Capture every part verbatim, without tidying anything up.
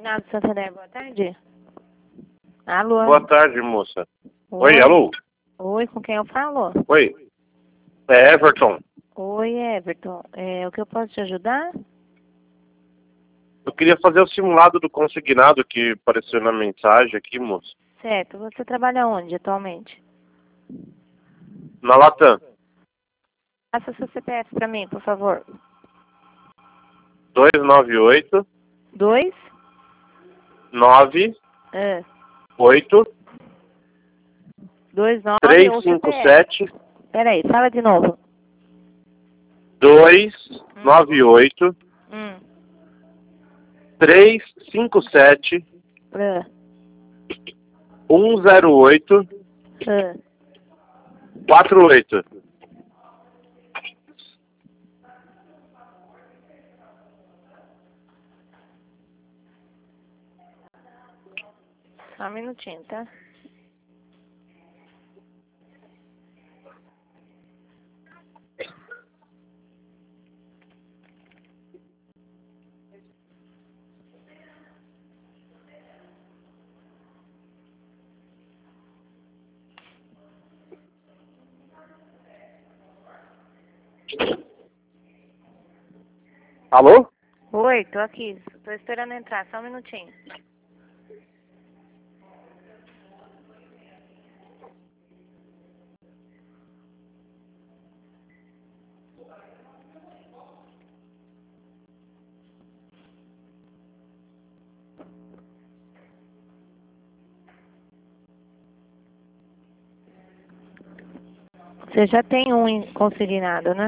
Consignado Santander, boa tarde. Alô? Boa tarde, moça. Oi, Oi, alô? Oi, com quem eu falo? Oi. É Everton. Oi, Everton. É, o que eu posso te ajudar? Eu queria fazer o simulado do consignado que apareceu na mensagem aqui, moça. Certo. Você trabalha onde atualmente? Na Latam. Passa seu C P F pra mim, por favor. dois nove oito, Dois? nove É. oito, Dois, nove três ou cinco C P F? sete, Peraí, fala de novo. dois nove oito, Hum. três cinco sete, É. um zero oito, É. quatro oito. Só um minutinho, tá? Alô? Oi, tô aqui. Tô esperando entrar, só um minutinho. Você já tem um em- consignado, né?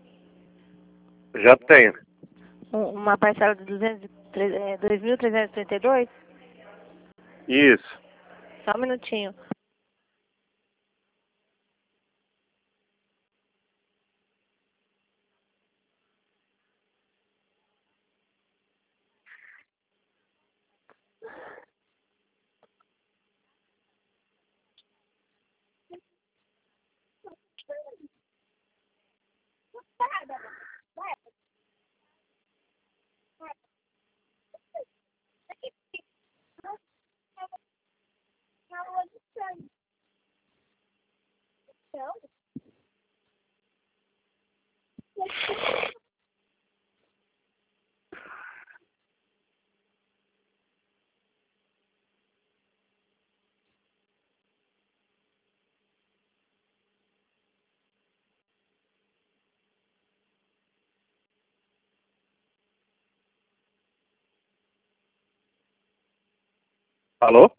Já tenho. Um- uma parcela de duzentos e tre- é, dois mil trezentos e trinta e dois? Isso. Só um minutinho. Alô?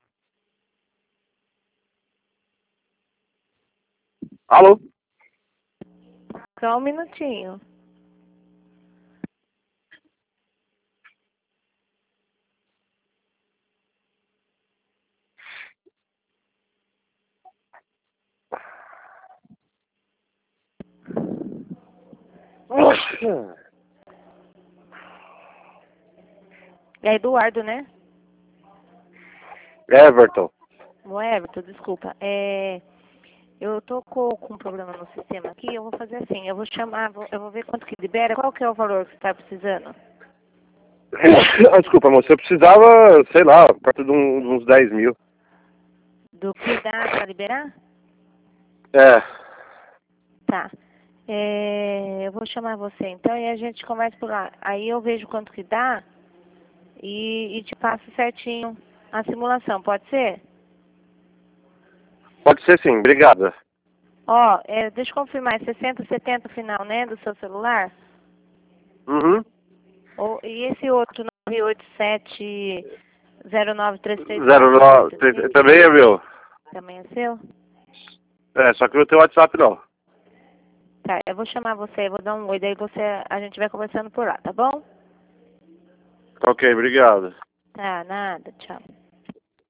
Alô? Só um minutinho. É Eduardo, né? Everton. O Everton, desculpa. É, eu tô com, com um problema no sistema aqui. Eu vou fazer assim. Eu vou chamar, vou- eu vou ver quanto que libera. Qual que é o valor que você está precisando? Ah, desculpa, moça. Eu precisava, sei lá, perto de um- de uns dez mil. Do que dá para liberar? É. Tá. É, eu vou chamar você então e a gente conversa por lá. Aí eu vejo quanto que dá e, e te passo certinho a simulação. Pode ser? Pode ser sim, obrigada. Ó, é, deixa eu confirmar. É sessenta setenta final, né? Do seu celular? Uhum. Ou, e esse outro nove oito sete zero nove três três Zero quatro nove. oito t- Também é meu. também é seu? É, só que não tem WhatsApp não. Tá, eu vou chamar você, vou dar um oi, daí você, a gente vai conversando por lá, tá bom? Ok, obrigado. Tá, nada, tchau.